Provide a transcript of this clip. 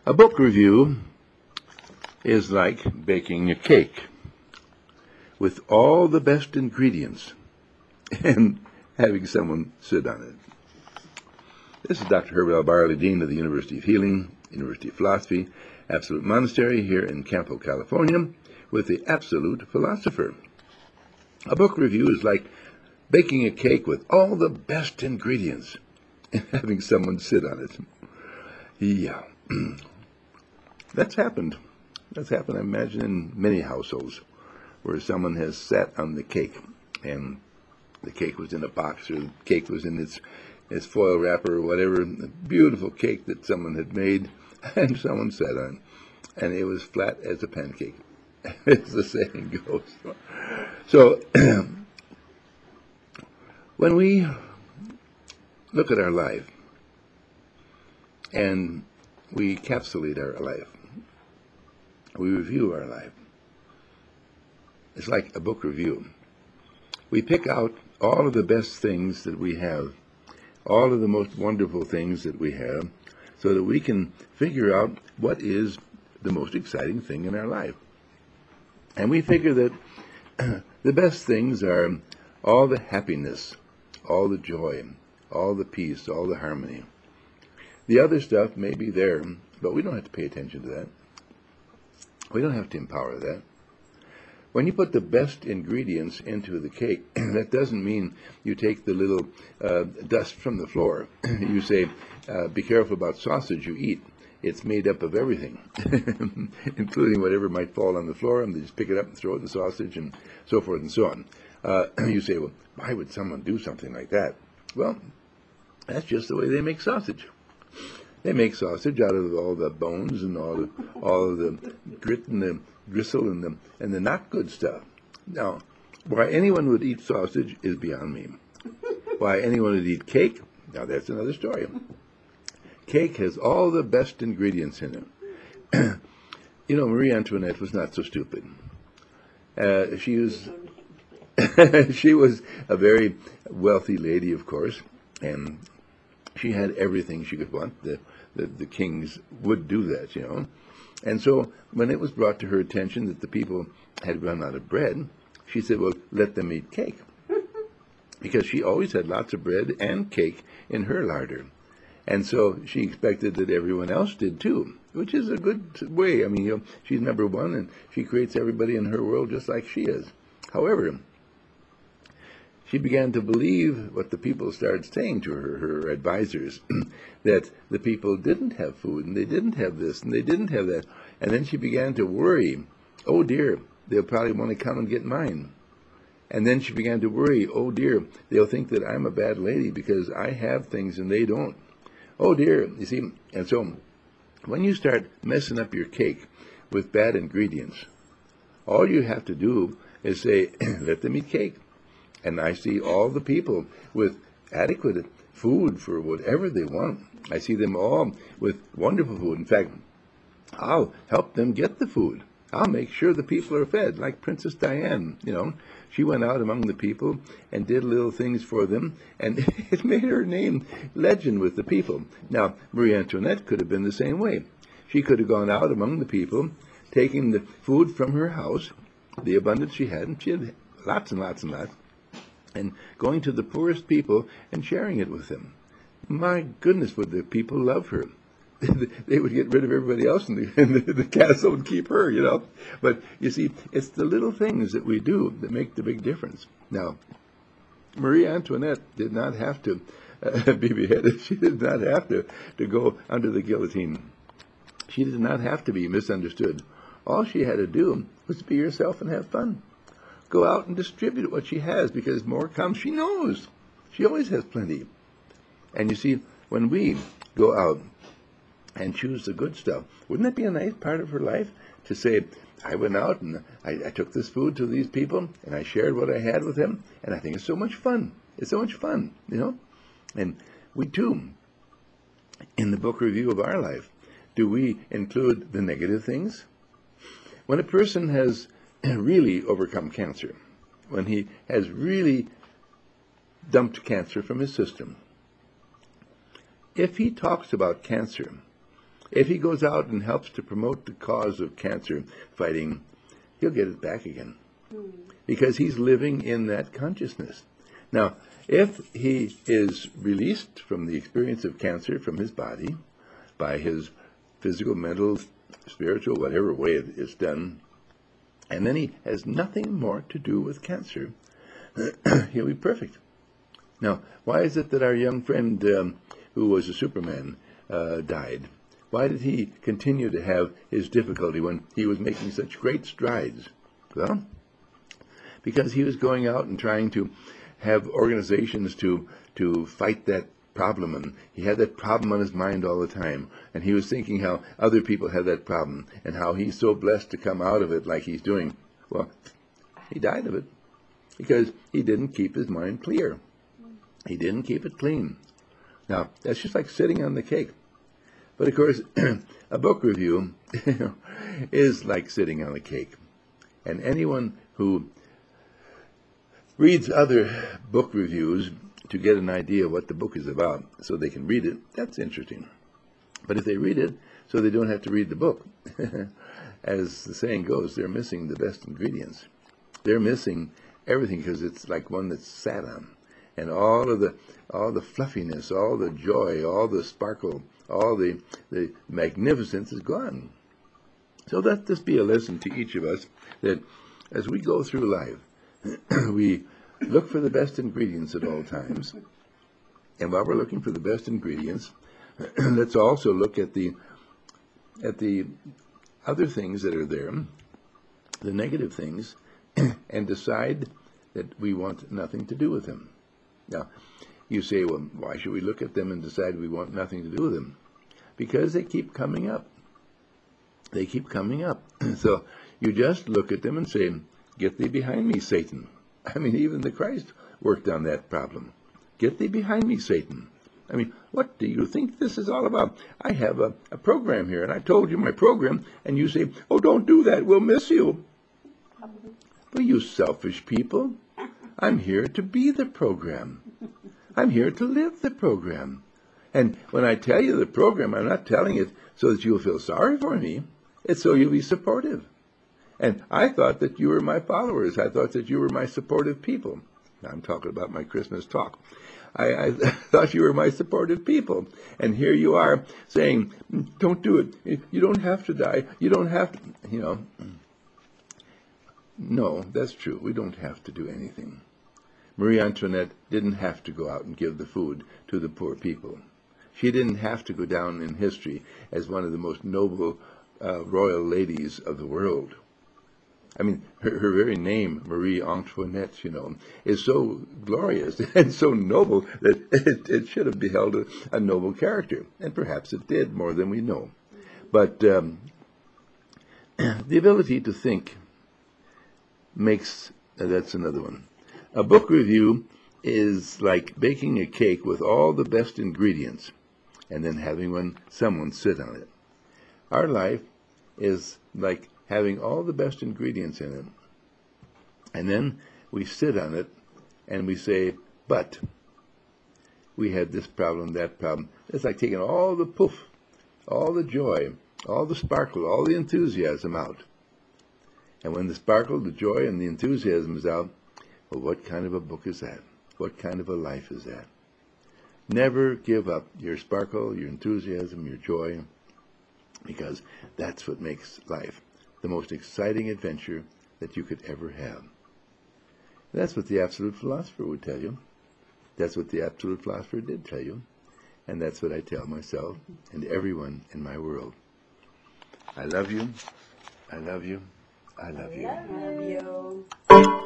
A book review is like baking a cake with all the best ingredients and having someone sit on it. This is Dr. Herbert L. Barley, Dean of the University of Healing, University of Philosophy, Absolute Monastery here in Campo, California, with the Absolute Philosopher. A book review is like baking a cake with all the best ingredients and having someone sit on it. Yeah. That's happened. That's happened, I imagine, in many households where someone has sat on the cake and the cake was in a box or the cake was in its foil wrapper or whatever, a beautiful cake that someone had made and someone sat on. And it was flat as a pancake, as the saying goes. So when we look at our life and we encapsulate our life, we review our life. It's like a book review. We pick out all of the best things that we have, all of the most wonderful things that we have, so that we can figure out what is the most exciting thing in our life. And we figure that the best things are all the happiness, all the joy, all the peace, all the harmony. The other stuff may be there, but we don't have to pay attention to that. We don't have to empower that. When you put the best ingredients into the cake, that doesn't mean you take the little dust from the floor. You say, be careful about sausage you eat. It's made up of everything, including whatever might fall on the floor, and they just pick it up and throw it in the sausage and so forth and so on. You say, well, why would someone do something like that? Well, that's just the way they make sausage. They make sausage out of all the bones and all of the grit and the gristle and the not good stuff. Now, why anyone would eat sausage is beyond me. Why anyone would eat cake, now that's another story. Cake has all the best ingredients in it. You know, Marie Antoinette was not so stupid. She was she was a very wealthy lady, of course, and she had everything she could want. The kings would do that, you know. And so when it was brought to her attention that the people had run out of bread, she said, well, let them eat cake. Because she always had lots of bread and cake in her larder. And so she expected that everyone else did too, which is a good way. I mean, you know, she's number one and she creates everybody in her world just like she is. However, she began to believe what the people started saying to her advisors, that the people didn't have food, and they didn't have this, and they didn't have that. And then she began to worry, oh dear, they'll probably want to come and get mine. And then she began to worry, oh dear, they'll think that I'm a bad lady because I have things and they don't. Oh dear, you see, and so when you start messing up your cake with bad ingredients, all you have to do is say, let them eat cake. And I see all the people with adequate food for whatever they want. I see them all with wonderful food. In fact, I'll help them get the food. I'll make sure the people are fed, like Princess Diane, you know. She went out among the people and did little things for them, and it made her name legend with the people. Now, Marie Antoinette could have been the same way. She could have gone out among the people, taking the food from her house, the abundance she had, and she had lots and lots and lots, and going to the poorest people and sharing it with them. My goodness, would the people love her. They would get rid of everybody else in the castle and keep her, you know. But, you see, it's the little things that we do that make the big difference. Now, Marie Antoinette did not have to be beheaded. She did not have to go under the guillotine. She did not have to be misunderstood. All she had to do was be herself and have fun. Go out and distribute what she has, because more comes. She knows. She always has plenty. And you see, when we go out and choose the good stuff, wouldn't that be a nice part of her life? To say, I went out and I took this food to these people and I shared what I had with them, and I think it's so much fun. It's so much fun, you know? And we too, in the book review of our life, do we include the negative things? When a person has really overcome cancer, when he has really dumped cancer from his system, if he talks about cancer if he goes out and helps to promote the cause of cancer fighting, he'll get it back again. Because he's living in that consciousness. Now, if he is released from the experience of cancer from his body by his physical, mental, spiritual, whatever way it is done, and then he has nothing more to do with cancer, he'll be perfect. Now, why is it that our young friend who was a Superman died? Why did he continue to have his difficulty when he was making such great strides? Well, because he was going out and trying to have organizations to fight that problem, and he had that problem on his mind all the time, and he was thinking how other people have that problem, and how he's so blessed to come out of it like he's doing. Well, he died of it because he didn't keep his mind clear. He didn't keep it clean. Now, that's just like sitting on the cake. But of course, a book review is like sitting on a cake. And anyone who reads other book reviews to get an idea what the book is about so they can read it, that's interesting. But if they read it so they don't have to read the book, as the saying goes, they're missing the best ingredients. They're missing everything because it's like one that's sat on. And all the fluffiness, all the joy, all the sparkle, all the magnificence is gone. So let this be a lesson to each of us that as we go through life, we look for the best ingredients at all times. And while we're looking for the best ingredients, let's also look at the other things that are there, the negative things, and decide that we want nothing to do with them. Now, you say, well, why should we look at them and decide we want nothing to do with them? Because they keep coming up. They keep coming up. So you just look at them and say, get thee behind me, Satan. I mean, even the Christ worked on that problem. Get thee behind me, Satan. I mean, what do you think this is all about? I have a program here, and I told you my program, and you say, oh, don't do that, we'll miss you. Well, you selfish people. I'm here to be the program. I'm here to live the program. And when I tell you the program, I'm not telling it so that you'll feel sorry for me. It's so you'll be supportive. And I thought that you were my followers. I thought that you were my supportive people. Now I'm talking about my Christmas talk. I thought you were my supportive people. And here you are saying, don't do it. You don't have to die. You don't have to, you know. No, that's true. We don't have to do anything. Marie Antoinette didn't have to go out and give the food to the poor people. She didn't have to go down in history as one of the most noble royal ladies of the world. I mean, her very name, Marie Antoinette, you know, is so glorious and so noble that it should have beheld a noble character. And perhaps it did, more than we know. But the ability to think makes, that's another one. A book review is like baking a cake with all the best ingredients and then having someone sit on it. Our life is like having all the best ingredients in it. And then we sit on it and we say, but we had this problem, that problem. It's like taking all the poof, all the joy, all the sparkle, all the enthusiasm out. And when the sparkle, the joy, and the enthusiasm is out, well, what kind of a book is that? What kind of a life is that? Never give up your sparkle, your enthusiasm, your joy, because that's what makes life the most exciting adventure that you could ever have. That's what the absolute philosopher would tell you. That's what the absolute philosopher did tell you. And that's what I tell myself and everyone in my world. I love you. I love you. I love you. I love you.